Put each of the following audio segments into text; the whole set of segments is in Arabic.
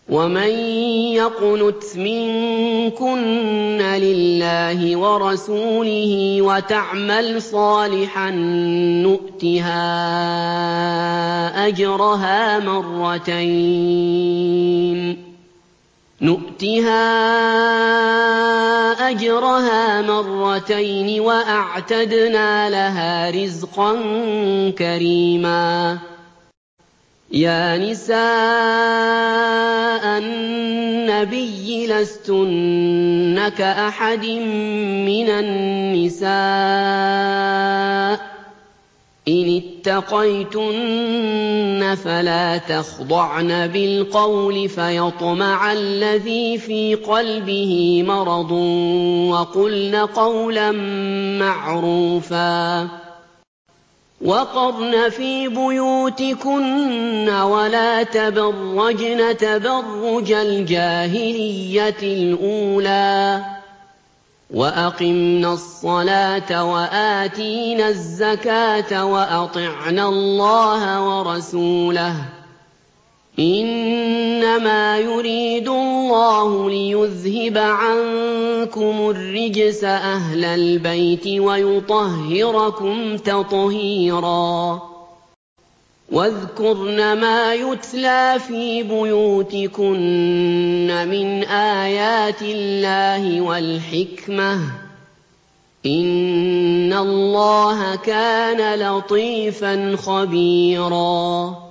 وَمَن يَقْنُتْ مِنكُنَّ لِلَّهِ وَرَسُولِهِ وَتَعْمَلْ صَالِحًا نُؤْتِهَا أَجْرَهَا مَرَّتَيْنِ وَأَعْتَدْنَا لَهَا رِزْقًا كَرِيمًا. يَا نِسَاءَ النَّبِيِّ لَسْتُنَّ كَأَحَدٍ مِّنَ النِّسَاءِ ۚ إِنِ اتَّقَيْتُنَّ فَلَا تَخْضَعْنَ بِالْقَوْلِ فَيَطْمَعَ الَّذِي فِي قَلْبِهِ مَرَضٌ وَقُلْنَ قَوْلًا مَّعْرُوفًا. وَقَرْنَ فِي بُيُوتِكُنَّ وَلَا تَبَرَّجْنَ تَبَرُّجَ الْجَاهِلِيَّةِ الْأُولَىٰ ۖ وَأَقِمْنَا الصَّلَاةَ وَآتِينَا الزَّكَاةَ وَأَطِعْنَا اللَّهَ وَرَسُولَهُ ۚ إِنَّمَا يُرِيدُ اللَّهُ لِيُذْهِبَ عَنكُمُ الرِّجْسَ أَهْلَ الْبَيْتِ وَيُطَهِّرَكُمْ تَطْهِيرًا. وَاذْكُرْنَ مَا يُتْلَىٰ فِي بُيُوتِكُنَّ مِنْ آيَاتِ اللَّهِ وَالْحِكْمَةِ ۚ إِنَّ اللَّهَ كَانَ لَطِيفًا خَبِيرًا.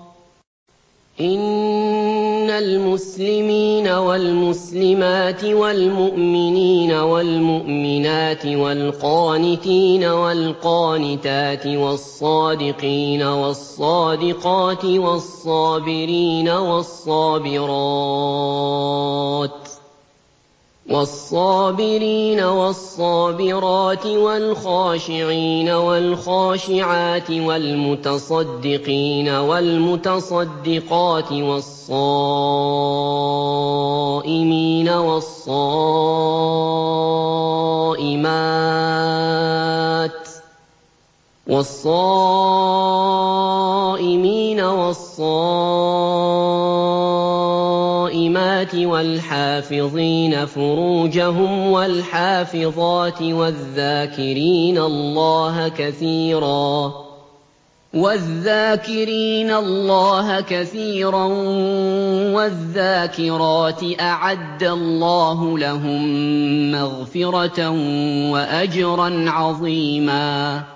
إِنَّ الْمُسْلِمِينَ وَالْمُسْلِمَاتِ وَالْمُؤْمِنِينَ وَالْمُؤْمِنَاتِ وَالْقَانِتِينَ وَالْقَانِتَاتِ وَالصَّادِقِينَ وَالصَّادِقَاتِ وَالصَّابِرِينَ وَالصَّابِرَاتِ وَالْخَاشِعِينَ وَالْخَاشِعَاتِ وَالْمُتَصَدِّقِينَ وَالْمُتَصَدِّقَاتِ وَالصَّائِمِينَ وَالصَّائِمَاتِ وَالْحَافِظِينَ فُرُوجَهُمْ وَالْحَافِظَاتِ وَالذَّاكِرِينَ اللَّهَ كَثِيرًا وَالذَّاكِرَاتِ أَعَدَّ اللَّهُ لَهُم مَّغْفِرَةً وَأَجْرًا عَظِيمًا.